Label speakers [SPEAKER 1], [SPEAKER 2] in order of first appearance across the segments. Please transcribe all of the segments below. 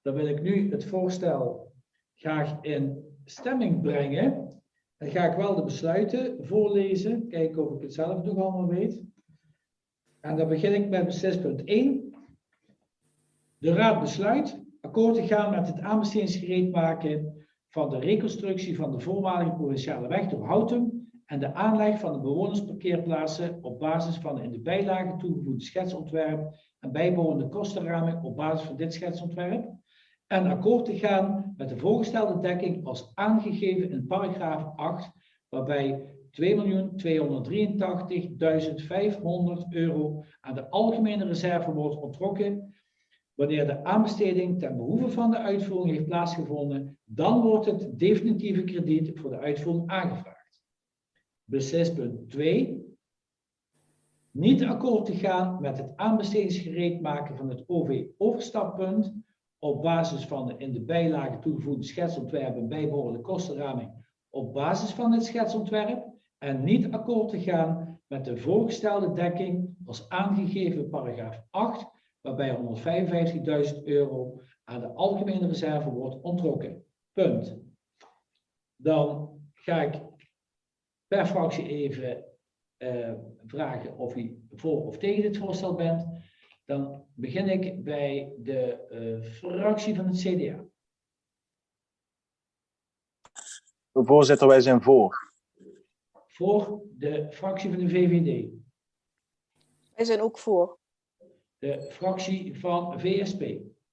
[SPEAKER 1] Dan wil ik nu het voorstel graag in stemming brengen. Dan ga ik wel de besluiten voorlezen. Kijken of ik het zelf nog allemaal weet. En dan begin ik met beslispunt 1. De Raad besluit akkoord te gaan met het aanbestedingsgereed maken van de reconstructie van de voormalige provinciale weg door Houten en de aanleg van de bewonersparkeerplaatsen op basis van de in de bijlage toegevoegde schetsontwerp en bijbehorende kostenraming op basis van dit schetsontwerp. En akkoord te gaan met de voorgestelde dekking als aangegeven in paragraaf 8, waarbij €2.283.500 aan de algemene reserve wordt onttrokken. Wanneer de aanbesteding ten behoeve van de uitvoering heeft plaatsgevonden, dan wordt het definitieve krediet voor de uitvoering aangevraagd. Beslispunt 2. Niet akkoord te gaan met het aanbestedingsgereed maken van het OV-overstappunt op basis van de in de bijlage toegevoegde schetsontwerp en bijbehorende kostenraming op basis van het schetsontwerp en niet akkoord te gaan met de voorgestelde dekking als aangegeven paragraaf 8, waarbij €155.000 aan de algemene reserve wordt onttrokken. Punt. Dan ga ik per fractie even vragen of u voor of tegen dit voorstel bent. Dan begin ik bij de fractie van het CDA.
[SPEAKER 2] Voorzitter, wij zijn voor.
[SPEAKER 1] Voor de fractie van de VVD.
[SPEAKER 3] Wij zijn ook voor.
[SPEAKER 1] De fractie van VSP.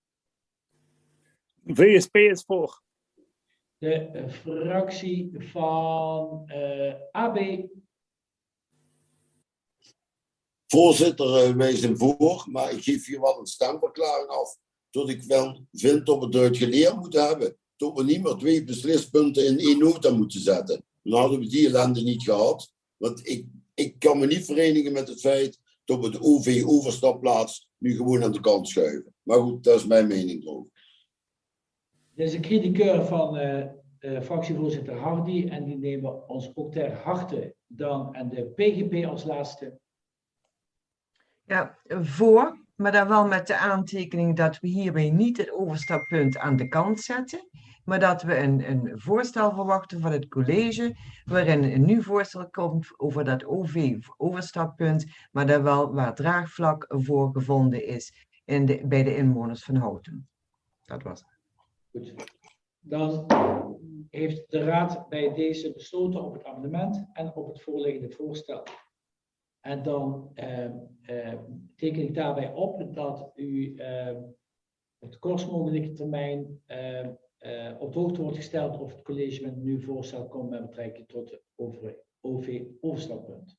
[SPEAKER 4] VSP is voor.
[SPEAKER 1] De fractie van AB.
[SPEAKER 5] Voorzitter, wij zijn voor, maar ik geef hier wel een stemverklaring af. Dat ik wel vind dat we het geleerd moeten hebben. Dat we niet meer 2 beslispunten in 1 nota moeten zetten. Dan hadden we die ellende niet gehad. Want ik kan me niet verenigen met het feit dat we de OV-overstapplaats nu gewoon aan de kant schuiven. Maar goed, dat is mijn mening erover.
[SPEAKER 1] Dit is een kritiekeur van fractievoorzitter Hardy en die nemen we ons ook ter harte dan. En de PGP als laatste.
[SPEAKER 6] Ja, voor, maar dan wel met de aantekening dat we hierbij niet het overstappunt aan de kant zetten, maar dat we een voorstel verwachten van het college, waarin een nieuw voorstel komt over dat OV-overstappunt, maar daar wel waar draagvlak voor gevonden is bij de inwoners van Houten. Dat was het.
[SPEAKER 1] Goed. Dan heeft de Raad bij deze besloten op het amendement en op het voorliggende voorstel. En dan teken ik daarbij op dat u op de kortst mogelijke termijn op de hoogte wordt gesteld of het college met een nieuw voorstel komt met betrekking tot het OV-overstappunt.